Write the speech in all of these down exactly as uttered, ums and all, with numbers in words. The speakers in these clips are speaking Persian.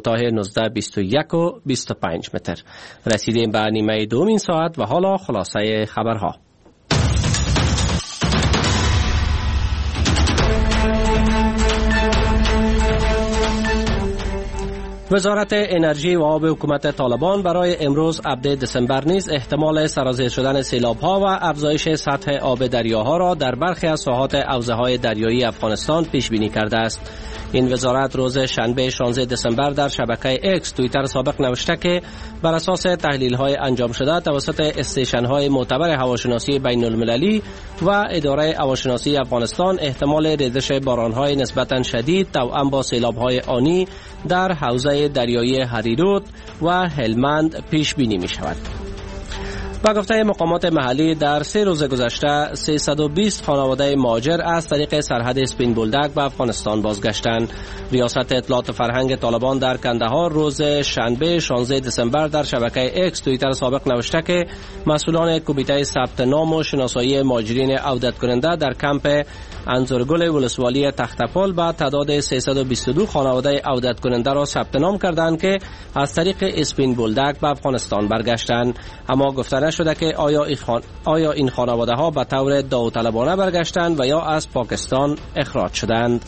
کوتاه نوزده بیست و یک و بیست و پنج متر. رسیدیم به نیمه دومین ساعت و حالا خلاصه خبرها. وزارت انرژی و آب حکومت طالبان برای امروز هفدهم دسامبر نیز احتمال سرازیر شدن سیلاب‌ها و افزایش سطح آب دریاها را در برخی از ساحات حوزه‌های دریایی افغانستان پیش بینی کرده است. این وزارت روز شنبه شانزده دسامبر در شبکه اکس توییتر سابق نوشته که بر اساس تحلیل‌های انجام شده توسط استیشن‌های معتبر هواشناسی بین‌المللی و اداره هواشناسی افغانستان احتمال ریزش باران‌های نسبتاً شدید توأم با سیلاب‌های آنی در حوزه دریایی هریرود و هلمند پیش بینی می شود. با گفته مقامات محلی در سه روز گذشته سیصد و بیست خانواده مهاجر از طریق سرحد اسپین بولدک به افغانستان بازگشتند. ریاست اطلاعات فرهنگ طالبان در کندهار روز شنبه شانزده دسامبر در شبکه اکس توییتر سابق نوشته که مسئولان کمیته ثبت نام و شناسایی مهاجرین عودت کننده در کمپ انزورگل ولسوالی تختپل با تعداد سیصد و بیست و دو خانواده عودت کننده را ثبت نام کردند که از طریق اسپین بولدک به افغانستان برگشتند. اما گفته نشده که آیا این خان... آیا این خانواده ها به طور داوطلبانه برگشتند و یا از پاکستان اخراج شدند.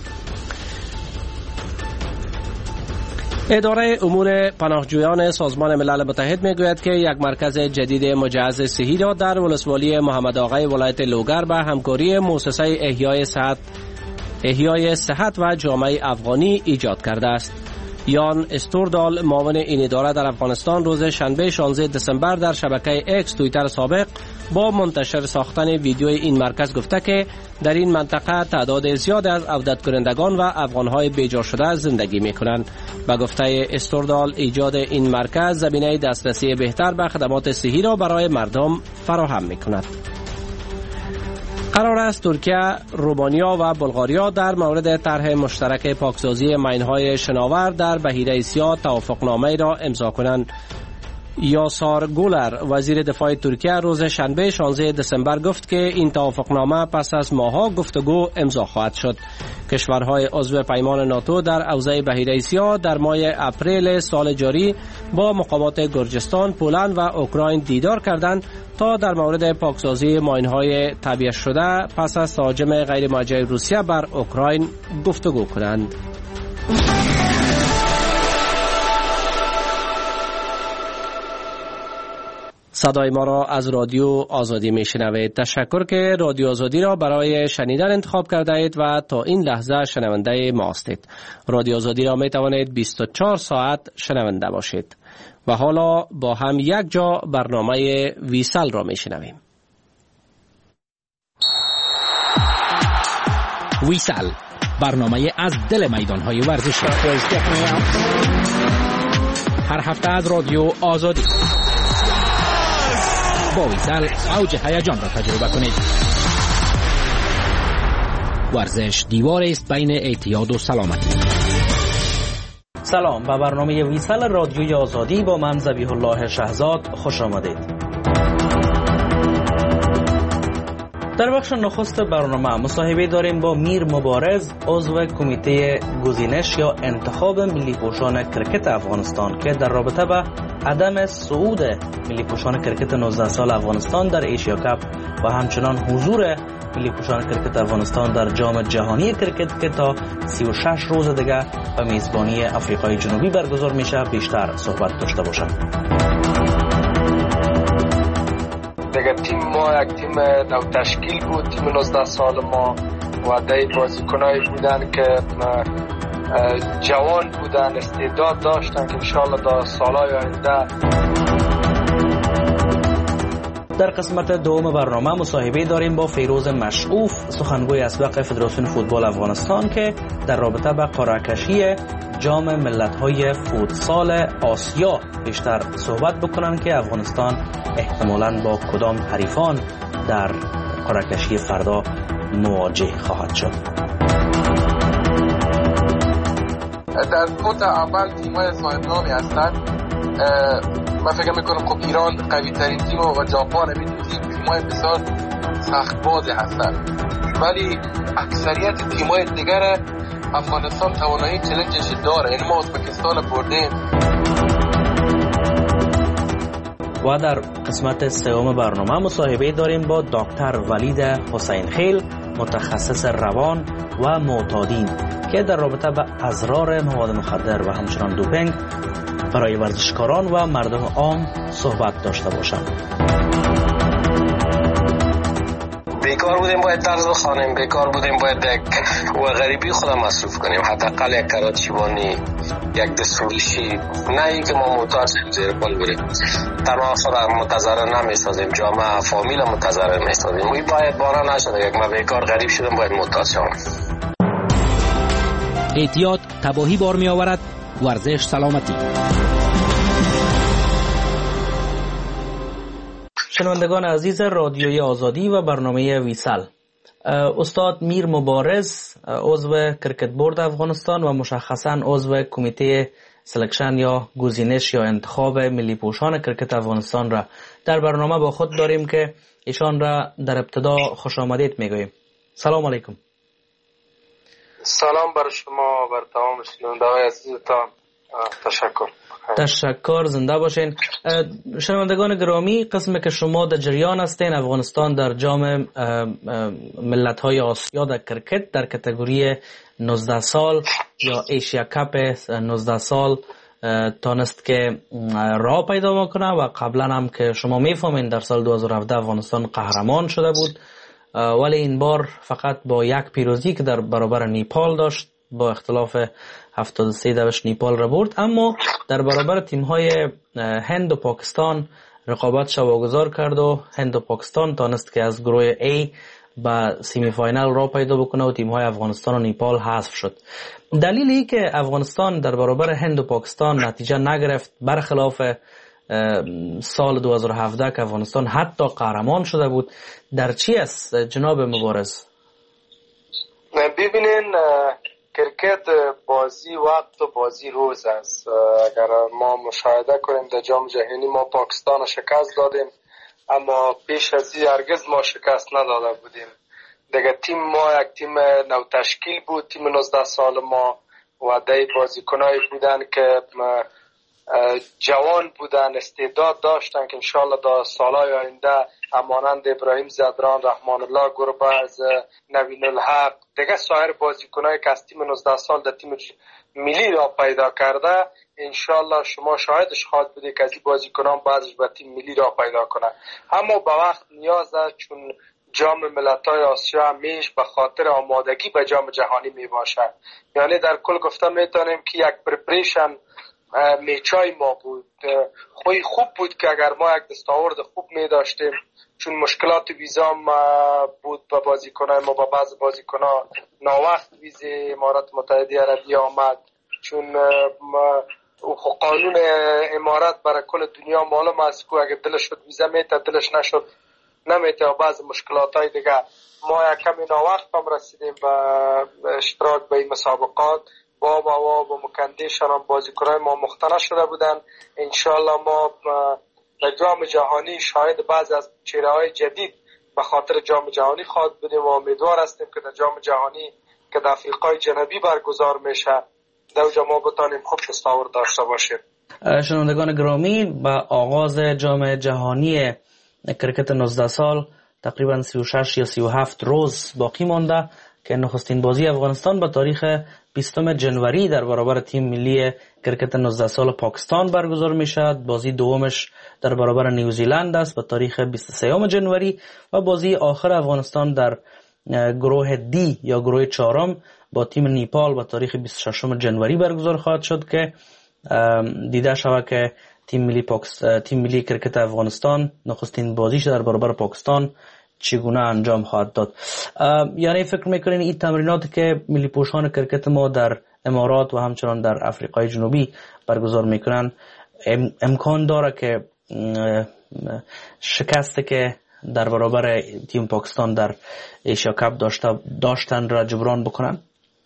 اداره امور پناهجویان سازمان ملل متحد میگوید که یک مرکز جدید مجهز صحی را در ولسوالی محمد آقای ولایت لوگر به همکاری مؤسسه احیای صحت احیای صحت و جامعه افغانی ایجاد کرده است. یان استوردال معاون این اداره در افغانستان روز شنبه شانزده دسامبر در شبکه اکس توییتر سابق با منتشر ساختن ویدیوی این مرکز گفته که در این منطقه تعداد زیاد از عودت کنندگان و افغانهای بیجا شده زندگی می کنند. با گفته استوردال ایجاد این مرکز زمینه دسترسی بهتر به خدمات صحی را برای مردم فراهم می کند. قرار است ترکیه، رومانیا و بلغاریا در مورد طرح مشترک پاکسازی ماین‌های شناور در بحیره سیاه توافقنامه را امضا کنند. یاسار گولر وزیر دفاع ترکیه روز شنبه شانزده دسامبر گفت که این توافقنامه پس از ماه‌ها گفتگو امضا خواهد شد. کشورهای عضو پیمان ناتو در حوزه بحیره سیاه در ماه اپریل سال جاری با مقامات گرجستان، پولند و اوکراین دیدار کردند تا در مورد پاکسازی ماین‌های تعبیه شده پس از تهاجم غیر موجه روسیه بر اوکراین گفتگو کنند. صدای ما را از رادیو آزادی میشنوید. تشکر که رادیو آزادی را برای شنیدن انتخاب کرده اید و تا این لحظه شنونده ما هستید. رادیو آزادی را می توانید بیست و چهار ساعت شنونده باشید. و حالا با هم یک جا برنامه ویسل را میشنویم. ویسل، برنامه از دل میدان‌های ورزشی. هر هفته از رادیو آزادی با ویسل اوج هیجان را تجربه کنید. ورزش دیوار است بین اعتیاد و سلامتی. سلام، به برنامه ویسل رادیوی آزادی با من ذبیح الله شهزاد خوش آمدید. در بخش نخست برنامه مصاحبه داریم با میر مبارز، عضو کمیته گزینش یا انتخاب ملی پوشان کرکت افغانستان که در رابطه با عدم صعود ملی پوشان کرکت نوزده سال افغانستان در ایشیا کاپ و همچنان حضور ملی پوشان کرکت افغانستان در جام جهانی کرکت که تا سی و شش روز دیگه به میزبانی آفریقای جنوبی برگزار میشه بیشتر صحبت داشته باشم. دیگه تیم ما یک تیم نو تشکیل بود، تیم نوزده سال ما و دی بازیکنایی بودن که جوان بودن، استعداد داشتن که انشاءالله در سالهای آینده. در قسمت دوم برنامه مصاحبه داریم با فیروز مشعوف، سخنگوی اسبق فدراسیون فوتبال افغانستان که در رابطه با قرعه‌کشی جام ملت‌های فوتسال آسیا بیشتر صحبت بکنن که افغانستان احتمالاً با کدام حریفان در قرعه‌کشی فردا مواجه خواهد شد. در فوت اول تیم‌های صاحب نامی هستند. من فکر میکنم خب ایران قوی ترین تیم و ژاپن همین تیم تیم‌های بسیار سخت بازی هستند، ولی اکثریت تیم‌های دیگر افغانستان توانایی چالنجش داره. این ما ازبکستان بردیم. و در قسمت سوم برنامه مصاحبه داریم با دکتر ولید حسین خیل، متخصص روان و معتادین که در رابطه با اضرار مواد مخدر و همچنان دوپینگ برای ورزشکاران و مردم عام صحبت داشته باشند. بیکار بودیم باید درس بخوانیم، بیکار بودیم باید یک و غریبی خودم مصروف کنیم، حداقل یک کراچیوانی، یک دستفروشی، نه اینکه ما محتاج شیم زیر پل بریم. تنها خودم متضرر نمیسازیم، جامعه فامیل متضرر میسازیم. وی باید بارا نشده یک ما بیکار غریب شدم باید محتاج شوم. اعتیاد تباهی بار می آورد، ورزش سلامتی. شنوندگان عزیز رادیوی آزادی و برنامه ویسل، استاد میر مبارز عضو کرکت بورد افغانستان و مشخصا عضو کمیته سلکشن یا گزینش یا انتخاب ملی پوشان کرکت افغانستان را در برنامه با خود داریم که ایشان را در ابتدا خوش آمدید میگوییم. سلام علیکم. سلام بر شما، بر تمام شنوندگان عزیزتان. تشکر. تشکر، زنده باشین. شنوندگان گرامی، قسمی که شما در جریان هستین، افغانستان در جام ملت‌های آسیا در کرکت در کاتگوری نوزده سال یا ایشیا کاپ نوزده سال تانست که راه پیدا بکنه و قبلا هم که شما میفهمین در سال دو هزار و هفده افغانستان قهرمان شده بود، ولی این بار فقط با یک پیروزی که در برابر نیپال داشت، با اختلاف هفتاد و سه دوش نیپال را برد، اما در برابر تیم‌های هند و پاکستان رقابتش واگذار کرد و هند و پاکستان تانست که از گروه A به سیمی فاینال را پیدا بکنه و تیم‌های افغانستان و نیپال حذف شد. دلیلی که افغانستان در برابر هند و پاکستان نتیجه نگرفت، برخلاف سال دو هزار و هفده که افغانستان حتی قهرمان شده بود، در چی است جناب مبارز؟ ببینین، کرکت بازی وقت و بازی روز است. اگر ما مشاهده کنیم در جام جهانی ما پاکستان رو شکست دادیم، اما پیش از این هرگز ما شکست نداده بودیم. دیگه تیم ما یک تیم نو تشکیل بود، تیم نوزده سال ما و ده بازیکنایی بودن که جوان بودن، استعداد داشتن که انشالله در سالهای آینده همانند ابراهیم زدران، رحمان الله گربز، نوین الحق، دیگه سایر بازیکنایی که از تیم نوزده سال در تیم ملی را پیدا کرده، انشالله شما شاهدش خواهد بودید که از این بازیکنان بعضش به تیم ملی را پیدا کنه. اما به وقت نیاز است، چون جام ملت‌های آسیا همیش به خاطر آمادگی به جام جهانی می باشد. یعنی در کل گفتن میتونیم که یک پرپریشن میچای ما بود. خوی خوب بود که اگر ما یک دستاورد خوب می داشتیم، چون مشکلات ویزا بود به بازیکنان ما، با بعض بازیکنان ناوقت ویزه امارات متحده عربی آمد، چون قانون امارات برای کل دنیا معلوم است که اگر دلش شد ویزا میته، دلش نشد نمیته، و بعض مشکلات های دیگه. ما یک کمی ناوقت هم رسیدیم به اشتراک به این مسابقات، با با با مکندیشان هم بازیکنان ما مختلف شده بودن. انشالله ما در جام جهانی شاهد بعض از چهره های جدید به خاطر جام جهانی خواهد بودیم و امیدوار هستیم که در جام جهانی که در افریقای جنوبی برگزار میشه در اونجا ما بتانیم خوب دستاورد داشته باشیم. شنوندگان گرامی، با آغاز جام جهانی کرکت نوزده سال تقریبا سی و شش یا سی و هفت روز باقی مانده که نخستین بازی افغانستان به تاریخ بیستم جنوری در برابر تیم ملی کرکت نوزده سال پاکستان برگزار می شود. بازی دومش در برابر نیوزیلند است به تاریخ بیست و سوم جنوری و بازی آخر افغانستان در گروه دی یا گروه چهارم با تیم نیپال به تاریخ بیست و ششم جنوری برگزار خواهد شد که دیده شود که تیم ملی پاکستان، تیم ملی کرکت افغانستان نخستین بازیش در برابر پاکستان چگونه انجام خواهد داد. یعنی فکر میکنین این تمریناتی که ملی پوشان کرکت ما در امارات و همچنان در افریقای جنوبی برگزار میکنن امکان داره که شکستی که در برابر تیم پاکستان در ایشیا کاپ داشته داشتن را جبران بکنن؟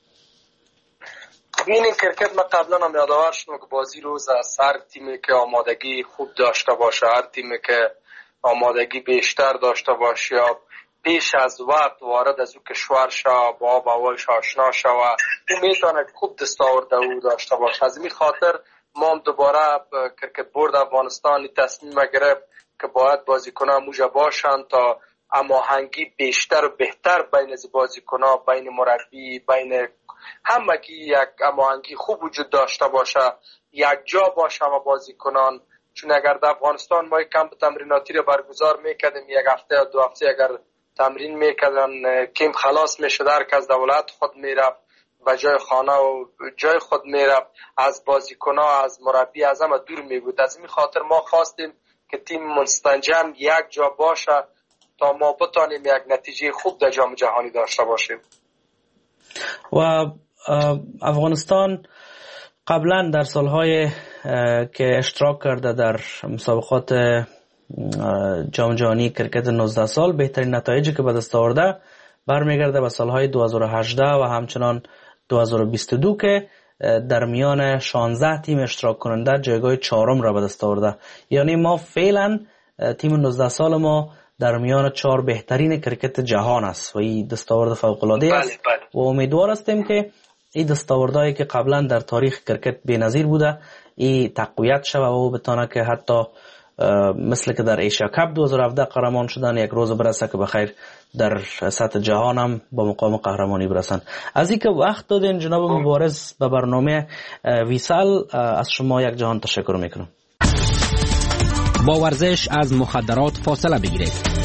این کرکت ما قبلا هم یادآور شدم که بازی روز است. هر تیمی که آمادگی خوب داشته باشه، هر تیمی که آمادگی بیشتر داشته باشه یا پیش از وقت وارد از او کشور شو، با آب و هوایش آشنا شو، او میتونه خوب دستاورد او داشته باشه. از این خاطر ما هم دوباره کرکت بورد افغانستان تصمیم گرفت که باید بازیکنان موجه باشند تا هماهنگی بیشتر و بهتر بین بازیکنان، بین مربی، بین همگی یک هماهنگی خوب وجود داشته باشه، یک جا باشه و بازیکنان. چون اگر در افغانستان ما یک کمپ تمریناتی رو برگزار میکردیم، یک هفته یا دو هفته اگر تمرین میکردن، کم خلاص میشد، هر کس دولت خود میرفت و جای خانه و جای خود میرفت، از بازیکن‌ها، از مربی، از همه دور میبود. از این خاطر ما خواستیم که تیم مستنجم یک جا باشه تا ما بتانیم یک نتیجه خوب در جام جهانی داشته باشیم. و افغانستان قبلا در سالهای که اشتراک کرده در مسابقات جام جهانی کرکت نوزده سال، بهترین نتایجی که به دست آورده برمیگرده به سالهای دو هزار و هجده و همچنان دو هزار و بیست و دو که در میان شانزده تیم اشتراک کننده جایگاه چهارم را به دست آورده. یعنی ما فعلا تیم نوزده سال ما در میان چهار بهترین کرکت جهان است و این دستاورد فوق العاده است. بله بله. و امیدوار هستیم که این دستاوردهایی که قبلا در تاریخ کرکت بی‌نظیر بوده این تقویت شود و بتونه که حتی مثل که در ایشیا کپ دو هزار و هفده قهرمان شدن یک روز برسه که بخیر در سطح جهان هم با مقام قهرمانی برسن. از اینکه وقت دادین جناب مبارز به برنامه ویسال، از شما یک جهان تشکر میکنم. با ورزش از مخدرات فاصله بگیرید.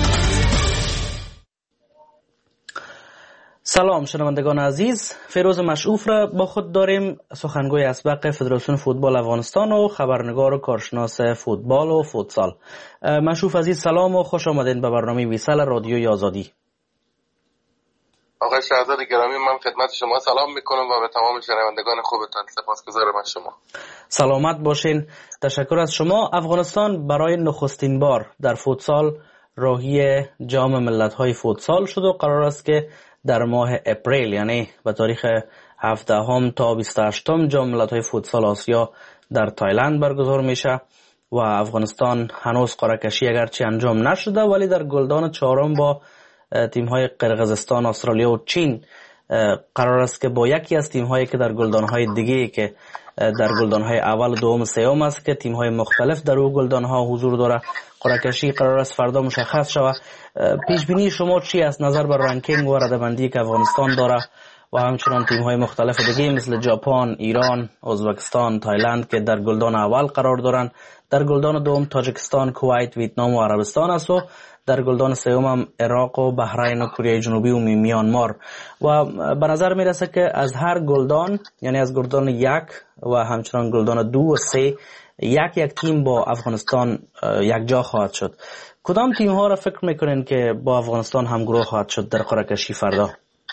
سلام شنوندگان عزیز، فیروز مشعوف را با خود داریم، سخنگوی اسبق فدراسیون فوتبال افغانستان و خبرنگار و کارشناس فوتبال و فوتسال. مشعوف عزیز سلام و خوش آمدین به برنامه ویسال رادیوی آزادی. آقای شهزاد گرامی، من خدمت شما سلام میکنم و به تمام شنوندگان خوبتان سپاسگزارم از شما. سلامت باشین. تشکر از شما. افغانستان برای نخستین بار در فوتسال راهی جام ملت‌های فوتسال شد و قرار است که در ماه اپریل یعنی به تاریخ هفدهم تا بیست و هشتم جام ملت‌های فوتسال آسیا در تایلند برگزار میشه و افغانستان هنوز قرعه کشی اگرچه انجام نشده ولی در گلدان چهارم با تیم‌های قرقیزستان، استرالیا و چین قرار است که با یکی از تیم‌هایی که در گلدان‌های دیگه که در گلدان‌های اول و دوم و سوم است که تیم‌های مختلف در اون گلدان‌ها حضور داره قرعه کشی قرار است فردا مشخص شود. پیش بینی شما چی است نظر بر رنکینگ و رده‌بندی که افغانستان داره و همچنان تیم‌های مختلف دیگه مثل ژاپن، ایران، ازبکستان، تایلند که در گلدان اول قرار دارن، در گلدان دوم تاجیکستان، کویت، ویتنام و عربستان است و در گلدان سوم هم عراق و بحرین و کره جنوبی و میانمار. و به نظر میرسه که از هر گلدان یعنی از گلدان یک و همچنان گلدان دو و سه یک یک تیم با افغانستان یک جا خواهد شد. کدام تیم ها را فکر میکنین که با افغانستان همگروه خواهد شد در قرعه کشی فردا؟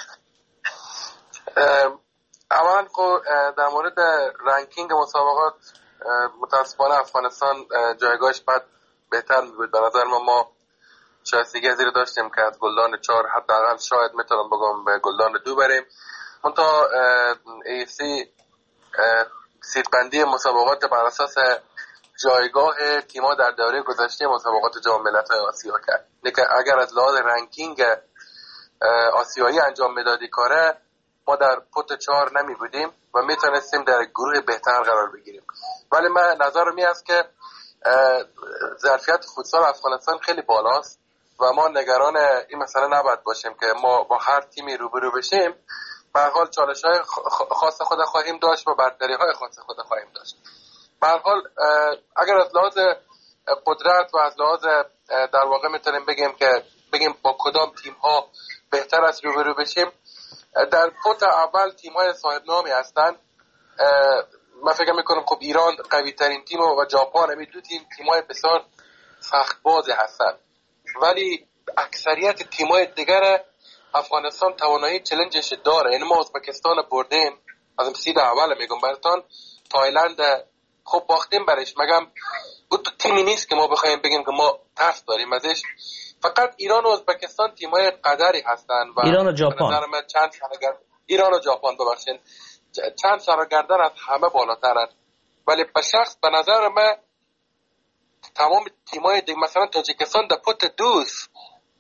اولا در مورد رنکینگ مسابقات متاسفانه افغانستان جایگاهش بعد بهتر میبود. به نظر ما ما شایستگی از این داشتیم که از گلدان چهار حداقل شاید میتونم بگم به گلدان دو بریم. منتها ای سی سیدبندی مسابقات بر اساس جایگاه تیم‌ها در دوره گذشته مسابقات جام ملت‌های آسیا کرد. که اگر از لحاظ رنکینگ آسیایی انجام میدادی کاره ما در پوت چهار نمی بودیم و میتونستیم در گروه بهتر قرار بگیریم. ولی من نظرم این است که ظرفیت فوتسال افغانستان خیلی بالاست و ما نگران این مسئله نباید باشیم که ما با هر تیمی روبرو بشیم. به هر حال چالش‌های خاص خود خواهیم داشت و برتری‌های خاص خود خواهیم داشت. به هر حال اگر از لحاظ قدرت و از لحاظ در واقع میتونیم بگیم که بگیم با کدام تیم‌ها بهتر از روبرو بشیم، در پوت اول تیم‌های صاحب نامی هستن. من فکر میکنم خب ایران قوی ترین تیم و ژاپن همین دو تیم تیم‌های بسیار سخت بازی هستن، ولی اکثریت تیم‌های دیگر افغانستان توانایی چالنجش داره. یعنی ما ازبکستان بردیم، از سید اول میگم براتون، تایلند خب باختیم برش، مگم بود تیمی نیست که ما بخوایم بگیم که ما ترس داریم ازش. فقط ایران و ازبکستان تیم‌های قدری هستن و ایران و ژاپن چند سرگرد ایران و ژاپن ببخشید چند سرگردن از همه بالاترن. ولی به شخص به نظر من تمام تیم‌های دیگه مثلا تاجیکستان در پوت دوست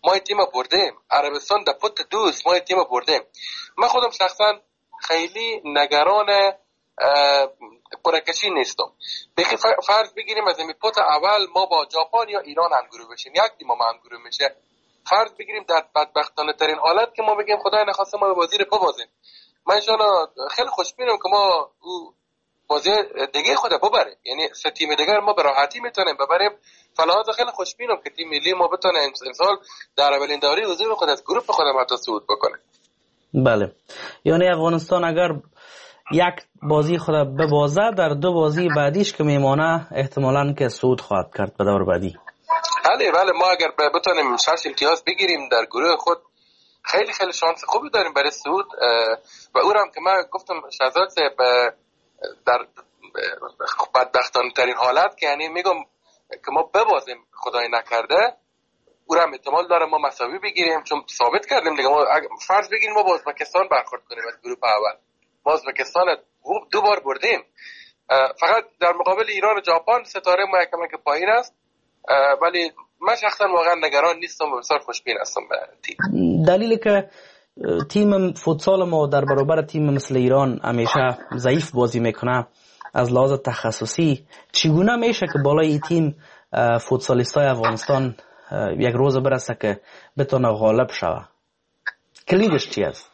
ما این تیم بردیم، عربستان در پت دوست ما این تیم بردیم. من خودم شخصا خیلی نگران قرعه‌کشی نیستم. بخی فرض بگیریم از این پت اول ما با ژاپن یا ایران همگروه بشیم، یک تیم ما همگروه میشه. فرض بگیریم در بدبختانه ترین حالت که ما بگیم خدای نخواسته ما به بازی رو ببازیم، من انشالله خیلی خوشبینم که ما بازی دیگه خود ببریم، یعنی سه تیم دیگر ما به راحتی میتونیم ببریم. فلحاظ خیلی خوشبینم که تیم ملی ما بتونه امسال در اولین دوره حضور خود از گروه خود حتی صعود بکنه. بله، یعنی افغانستان اگر یک بازی خود ببازه در دو بازی بعدیش که میمانه احتمالاً که صعود خواهد کرد به دور بعدی. بله بله، ما اگر بتونیم شش امتیاز بگیریم در گروه خود خیلی خیلی شانس خوبی داریم برای صعود. و اونم که من گفتم شهزاد صاحب در بدبختانه ترین حالت که یعنی میگم که ما ببازیم خدای نکرده، اونم احتمال داره ما مساوی بگیریم، چون ثابت کردیم دیگه. ما فرض بگیریم ما با ازبکستان برخورد کنیم از گروه اول، ما ازبکستان دو بار بردیم، فقط در مقابل ایران و ژاپن ستاره ما یکم که پایین است. ولی من شخصا واقعا نگران نیستم و بسیار خوشبین هستم به تیم. دلیلی که تیم فوتسال ما در برابر تیم مثل ایران همیشه ضعیف بازی میکنه از لحاظ تخصصی، چگونه میشه که بالای این تیم فوتسالیستای افغانستان یک روز برسه که بتونه غالب شوه؟ کلیدش چی است؟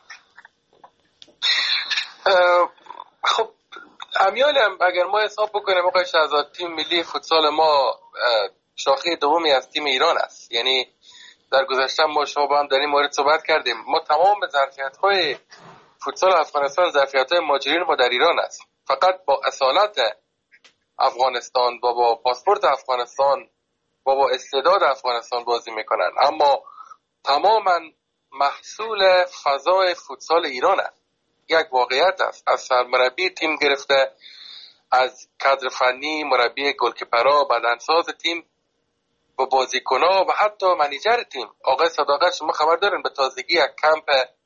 خب امیال اگر ما حساب بکنیم آقای شهزاد، تیم ملی فوتسال ما شاخه دومی از تیم ایران است. یعنی در گذشته ما شما با هم در این مورد صحبت کردیم، ما تمام ظرفیت‌های فوتسال افغانستان ظرفیت‌های مهاجرین ما در ایران است. فقط با اصالت افغانستان و با پاسپورت افغانستان و با استعداد افغانستان بازی میکنن، اما تماما محصول فضای فوتسال ایران است. یک واقعیت است، از سرمربی تیم گرفته، از کادر فنی، مربی گلکیپرها، بدنساز تیم و بازیکن‌ها و حتی منیجر تیم آقای صداقت، شما خبر دارین به تازگی یک کمپ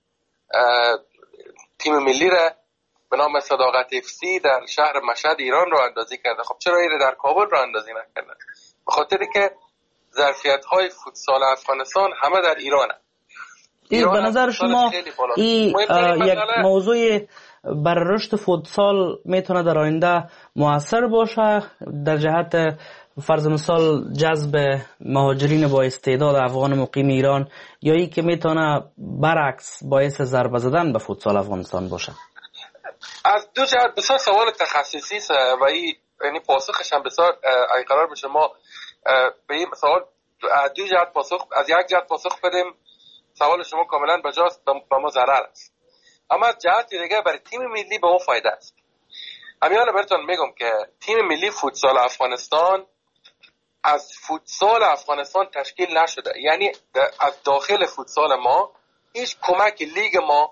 تیم ملی را به نام صداقت اف سی در شهر مشهد ایران رو اندازی کرده. خب چرا این در کابل رو اندازی نکردن؟ به خاطری که ظرفیت‌های فوتسال افغانستان همه در ایرانه. این به نظر شما این یک موضوع بر رشد فوتسال میتونه در آینده موثر باشه در جهت فرض مثال جذب مهاجرین با استعداد افغان مقیم ایران، یا ای که میتونه برعکس باعث ضربه زدن به فوتسال افغانستان باشه؟ از دو جهت بسیار سوال تخصصی است و این یعنی پاسخش هم بسیار اگه قرار بشه ما به این سوال از دو جهت پاسخ از یک جهت پاسخ بدیم، سوال شما کاملا بجاست، به ما ضرر است. اما از جهت دیگه برای تیم ملی به ما فایده است. امیال براتون میگم که تیم ملی فوتسال افغانستان از فوتسال افغانستان تشکیل نشده، یعنی از داخل فوتسال ما هیچ کمک لیگ ما،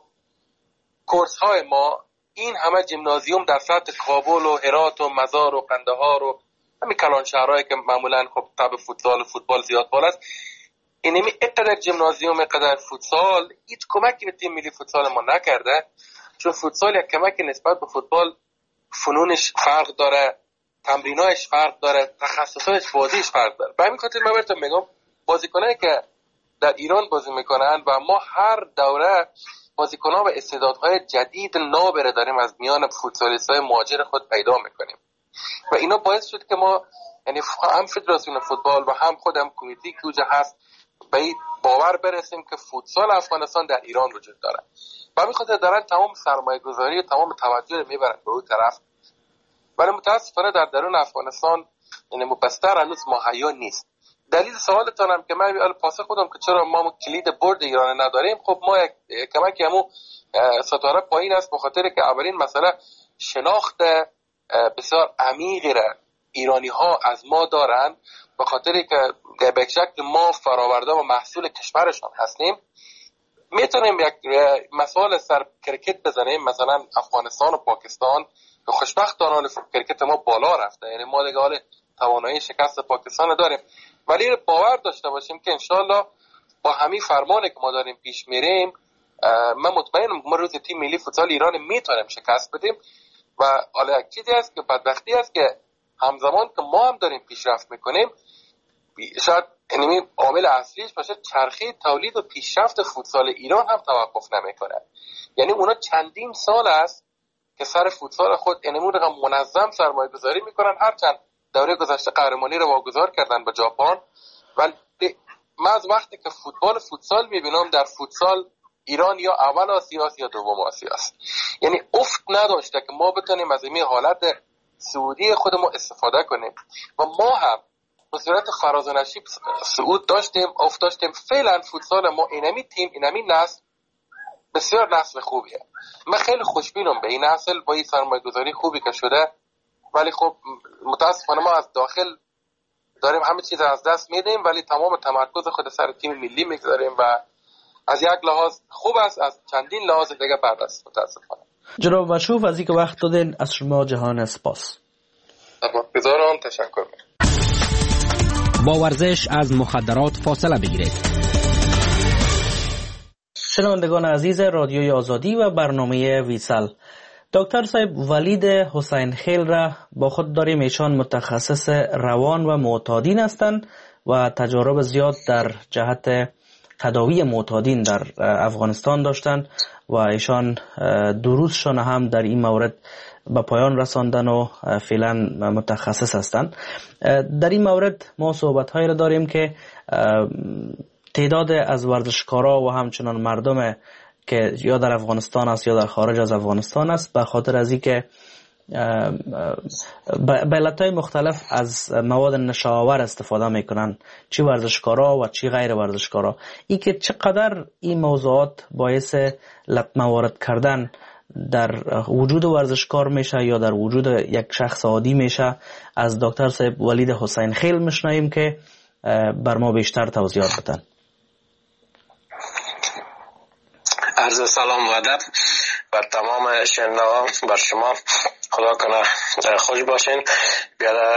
کورس های ما، این همه جیمنازیوم در سطح کابل و هرات و مزار و قندهار و همین کلان شهرهایی که معمولا خب تب فوتسال و فوتبال زیاد بالا است، اینمی اینقدر جیمنازیوم، اینقدر فوتسال هیچ کمکی به تیم ملی فوتسال ما نکرده، چون فوتسال یک کمک نسبت به فوتبال فنونش فرق داره، تمرینایش فرق داره، تخصصایش بازیش فرق داره. به همین خاطر من براتون میگم بازیکنایی که در ایران بازی میکنن و ما هر دوره بازیکن‌ها و استعدادهای جدید نابره داریم از میان فوتسالیست‌های مهاجر خود پیدا میکنیم و اینا باعث شد که ما یعنی هم فدراسیون فوتبال و هم خودم کمیته که اونجا هست به این باور برسیم که فوتسال افغانستان در ایران وجود داره. و همین خاطر دارن تمام سرمایه گذاری و تمام توجه رو میبرن به اون طرف، ولی متاسفانه در درون افغانستان یعنی مبستر هنوز مهیا نیست. دلیل سوالتان هم که من پاسخ خودم که چرا ما کلید برد ایران نداریم، خب ما یک کمکی همون ستاره پایین است، به خاطر که اولین مسئله شناخت بسیار عمیقی را ایرانی ها از ما دارن، به خاطر که به شکل ما فراورده و محصول کشورشان هستیم. میتونیم یک مثال سر کرکت بزنیم، مثلا افغانستان و پاکستان که خوشبختانه کرکت ما بالا رفته، یعنی ما دیگه حال توانایی شکست پاکستان داریم، ولی باور داشته باشیم که انشالله با همین فرمانی که ما داریم پیش میریم، من مطمئنم ما روز تیم ملی فوتسال ایران میتونیم شکست بدیم. و حالا یک چیزی است که بدبختی است که همزمان که ما هم داریم پیشرفت میکنیم، شاید اینمی عامل اصلیش باشه چرخه تولید و پیشرفت فوتسال ایران هم توقف نمیکنه. یعنی اونا چندین سال است که سر فوتسال خود اینمی رقم منظم سرمایه گذاری میکنن، هرچند دوره گذشته قهرمانی رو واگذار کردن به ژاپن، ولی من از وقتی که فوتبال فوتسال میبینم در فوتسال ایران یا اول آسیا است یا دوم آسیا است. یعنی افت نداشته که ما بتونیم از این حالت سعودی خودمون استفاده کنیم و ما هم به صورت فراز و نشیب صعود داشتیم، افت داشتیم. فعلا فوتسال ما اینمی تیم اینمی نسل بسیار نسل خوبیه. من خیلی خوشبینم به این نسل با این سرمایه گذاری خوبی که شده، ولی خب متاسفانه ما از داخل داریم همه چیز از دست میدیم، ولی تمام تمرکز خود سر تیم ملی میگذاریم و از یک لحاظ خوب است، از چندین لحاظ دیگه بد است متاسفانه. جناب مشروف از اینکه وقت دادین از شما جهان سپاس. بذارم تشکر. با ورزش از مخدرات فاصله بگیرید. شنوندگان عزیز رادیوی آزادی و برنامه ویسل، دکتر صاحب ولید حسین خیل را با خود داریم. ایشان متخصص روان و معتادین هستند و تجارب زیاد در جهت تداوی معتادین در افغانستان داشتند و ایشان دروسشان هم در این مورد به پایان رساندن و فعلا متخصص هستند. در این مورد ما صحبت‌هایی را داریم که تعداد از ورزشکارا و همچنان مردم که یا در افغانستان است یا در خارج از افغانستان است به خاطر از اینکه به علتهای مختلف از مواد نشاور استفاده میکنن، چی ورزشکارا و چی غیر ورزشکارا. این که چقدر این موضوعات باعث لطمه وارد کردن در وجود ورزشکار میشه یا در وجود یک شخص عادی میشه، از دکتر صاحب ولید حسین خیل میشنویم که بر ما بیشتر توضیحات بدن. عرض سلام و ادب بر تمام شنوندگان، بر شما. خدا کنه خوش باشین. بیادر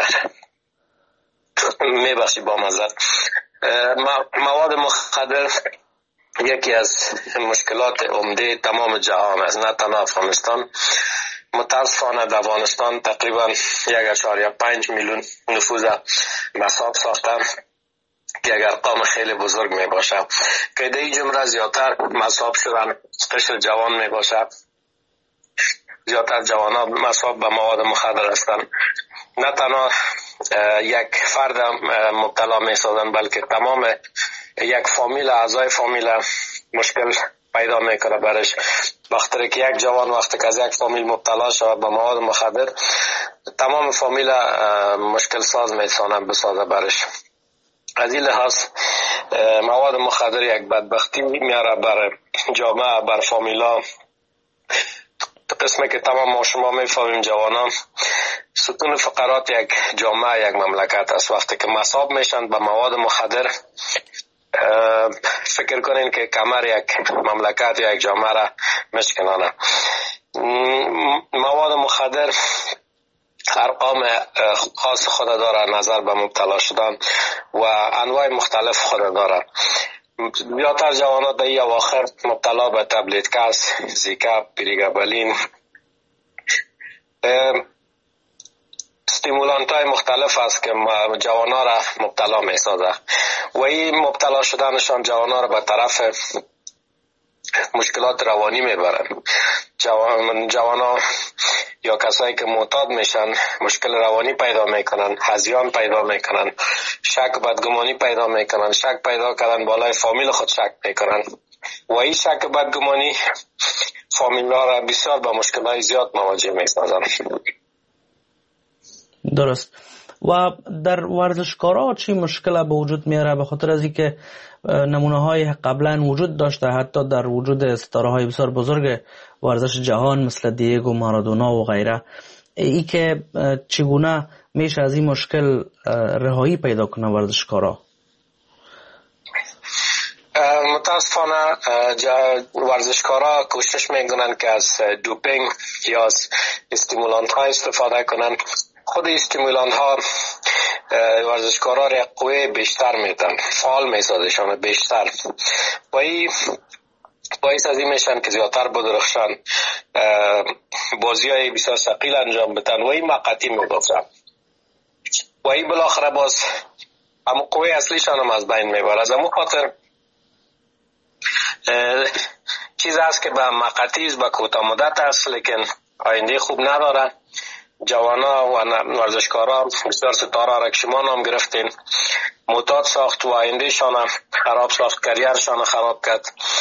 میبخشی با مزد. مواد مخدر یکی از مشکلات عمده تمام جهان است، نه تنها افغانستان. متاسفانه در افغانستان تقریبا یک و پنج میلیون نفوذ مصاب ساختن که اگر ارقام خیلی بزرگ می باشه که در این جمله زیادتر مصاب شدن قشر جوان می باشه. زیادتر جوانان مصاب به مواد مخدر هستند. نه تنها یک فرد مبتلا می سازن بلکه تمام یک فامیل، اعضای فامیل مشکل پیدا میکنه برش. وقتی که یک جوان وقتی که از یک فامیل مبتلا شود به مواد مخدر، تمام فامیل مشکل ساز میتونه بسازه برش. از این لحاظ مواد مخدر یک بدبختی میاره بر جامعه، بر فامیلا. قسمه که تمام ما شما میفهمیم جوانان ستون فقرات یک جامعه، یک مملکت است. وقتی که مصاب میشن به مواد مخدر، فکر کنین که کمر یک مملکت یا یک جامعه را مشکنانه. مواد مخدر ارقام خاص خود داره نظر به مبتلا شدن و انواع مختلف خود داره. زیادتر جوانات در این اواخر مبتلا به تبلیتکس، زیکا، پریگابالین، استیمولانت های مختلف است که جوانا را مبتلا می سازه و این مبتلا شدنشان جوانا را به طرف مشکلات روانی میبرن. جوان جوانا یا کسایی که معتاد میشن مشکل روانی پیدا میکنن، هذیان پیدا میکنن، شک بدگمانی پیدا میکنن. شک پیدا کردن بالای فامیل خود شک میکنن و این شک بدگمانی فامیل‌ها را بسیار با مشکلات زیاد مواجه میسازن. درست. و در ورزشکارا چی مشکل به وجود میاره؟ به خاطر از اینکه نمونه های قبلا وجود داشته، حتی در وجود ستاره های بسیار بزرگ ورزش جهان مثل دیگو مارادونا و غیره. ای که چگونه میشه از این مشکل رهایی پیدا کنه ورزشکارا؟ متاسفانه ورزشکارا کوشش میکنن که از دوپینگ یا از استیمولانت ها استفاده کنن. خود استیمولانت ها ورزشکارا را قوه بیشتر میدن، فعال میسازشان بیشتر و این باعث از این میشن که زیادتر بدرخشن، بازی های بسیار ثقیل انجام بدن و این مقاطی میگفتن و این بالاخره باز اما قوه اصلیشان هم از بین میبره. از همون خاطر چیز است که به مقاطیز به کوتاه مدت است لیکن آینده خوب نداره. جوانا و ورزشکاران بسیار ستاره را که شما نام گرفتین معتاد ساخت و آینده شان خراب ساخت، کریرشان خراب کرد.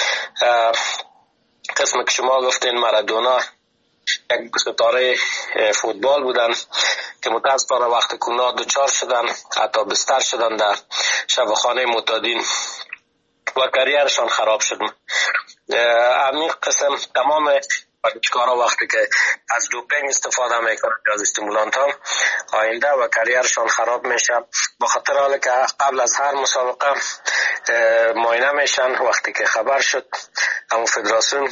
قسم که شما گفتین مارادونا یک ستاره فوتبال بودن که متاسفانه وقت کرونا دچار شدن، حتی بستر شدن در شفاخانه معتادین و کریرشان خراب شد. همین قسم تمام ورزشکارا وقتی که از دوپینگ استفاده میکنن از استیمولانت ها آینده و کریرشان خراب میشه، به خاطر حالی که قبل از هر مسابقه معاینه میشن. وقتی که خبر شد همون فدراسیون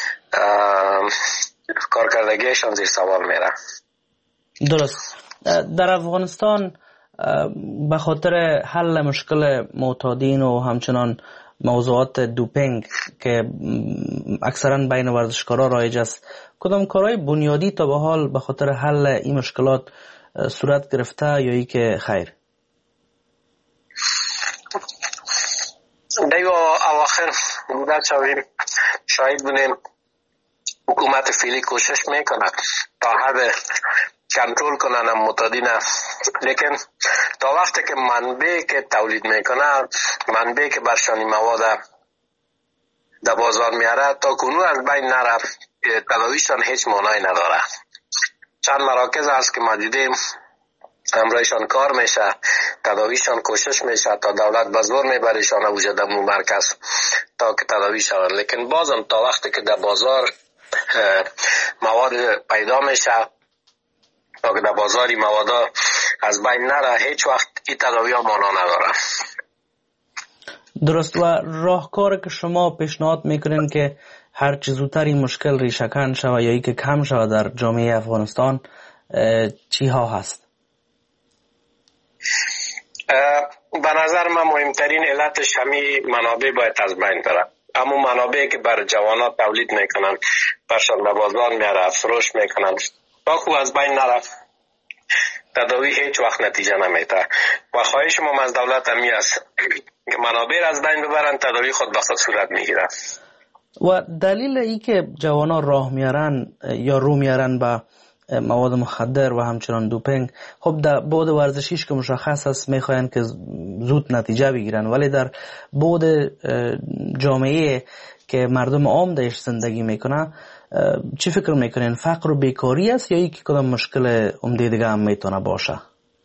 کارکردگیشان زیر سوال میره. درست. در افغانستان به خاطر حل مشکل معتادین و همچنان موضوعات دوپینگ که اکثرا بین ورزشکارا رایج است، کدام کارهای بنیادی تا به حال به خاطر حل این مشکلات صورت گرفته یا ای که خیر؟ دیو اواخر بوده شویم شاید بودیم حکومت فعلی کوشش میکنه تا حد کنترل کنن معتادین، لیکن تا وقتی که منبع که تولید میکنه، منبع که برشانی مواد در بازار میاره، تا کنون از بین نره، تداویشان هیچ معنی نداره. چند مراکز هست که ما دیدیم همراهشان کار میشه، تداویشان کوشش میشه تا دولت بزرگ میبریشان وجود دمو مرکز تا که تداویشان، لیکن بازم تا وقتی که در بازار مواد پیدا میشه، تا که در بازاری موادا از بین نره، هیچ وقت این تداوی ها مانا نداره. درست. و راهکار که شما پیشنهاد میکنین که هر چه زودتر این مشکل ریشه‌کن شود یا ای که کم شود در جامعه افغانستان چی ها هست؟ به نظر من مهمترین علتش همین منابع باید از بین بره. اما منابعی که بر جوانات تولید میکنن، برشان به بازار میاره، فروش میکنن، تا خوب از بین نره، تداوی هیچ وقت نتیجه نمیده. و خواهش ما از دولت همی است که منابع از بین ببرن، تداوی خود به خود صورت میگیره. و دلیل ای که جوانان راه میارن یا رو میارن به مواد مخدر و همچنان دوپینگ، خب در بعد ورزشیش که مشخص است میخواین که زود نتیجه بگیرن، ولی در بعد جامعه که مردم عام درش زندگی میکنه چی فکر میکنین؟ فقر و بیکاری است یا ای که کدام مشکل عمده دیگه هم میتونه باشه؟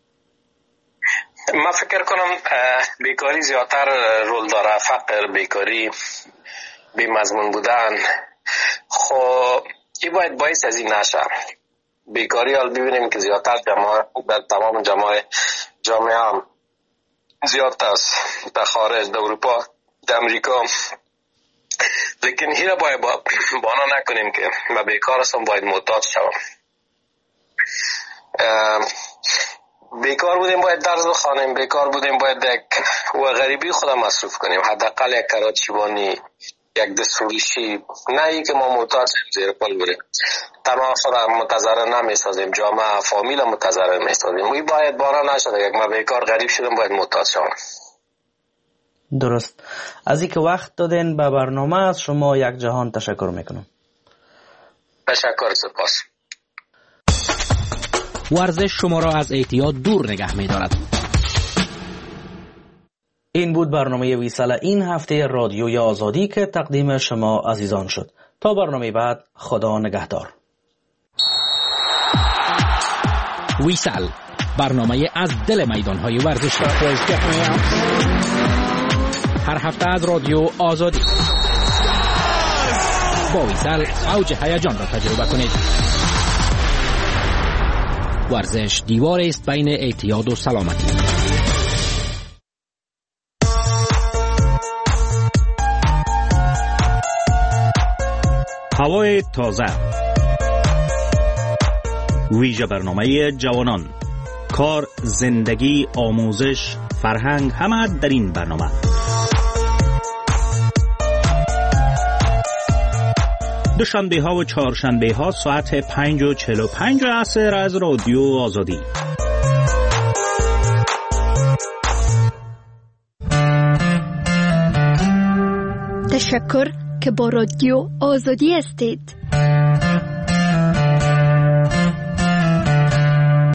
من فکر کنم بیکاری زیادتر رول داره. فقر، بیکاری، بی مضمون بودن، خب این باید باعث از این نشه. بیکاری حال ببینیم که زیادتر جماعه در تمام جماعه جامعه هم زیاد است، در خارج، در اروپا، در امریکا، لیکن این را باید با بانا نکنیم که ما بیکار هستم باید معتاد شوم. بیکار بودیم باید درس بخوانیم، بیکار بودیم باید یک و غریبی خودم مصروف کنیم، حداقل یک کراچیوانی، یک دستفروشی، نه ای که ما معتاد زیر پل بریم. تنها خودم متضرر نمیسازیم، جامعه فامیل متضرر میسازیم. این باید بانا نشده یک ما بیکار غریب شدم باید معتاد شوم. درست. از اینکه وقت دادین به برنامه از شما یک جهان تشکر میکنم. تشکر، سپاس. ورزش شما را از اعتیاد دور نگه می‌دارد. این بود برنامه ویسال این هفته رادیوی آزادی که تقدیم شما عزیزان شد. تا برنامه بعد، خدا نگهدار. ویسال، برنامه از دل میدان‌های ورزشی. هر هفته از رادیو آزادی. با ویسال اوج هیجان را تجربه کنید. ورزش دیوار است بین اعتیاد و سلامتی. هوای تازه، ویژه برنامه جوانان، کار، زندگی، آموزش، فرهنگ، همه در این برنامه. دوشنبه ها و چهارشنبه ها ساعت پنج و چهل و پنج عصر از رادیو آزادی. تشکر که با رادیو آزادی هستید.